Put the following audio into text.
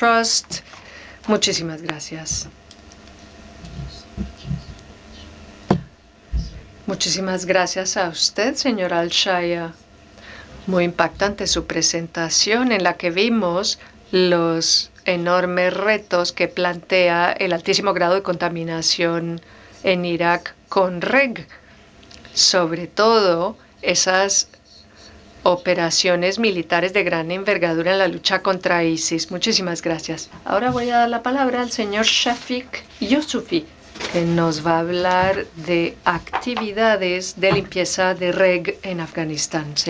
Trust. Muchísimas gracias. Muchísimas gracias a usted, señor Al-Shaya. Muy impactante su presentación en la que vimos los enormes retos que plantea el altísimo grado de contaminación en Irak con REG, sobre todo esas operaciones militares de gran envergadura en la lucha contra ISIS. Muchísimas gracias. Ahora voy a dar la palabra al señor Shafiq Yousufi, que nos va a hablar de actividades de limpieza de REG en Afganistán.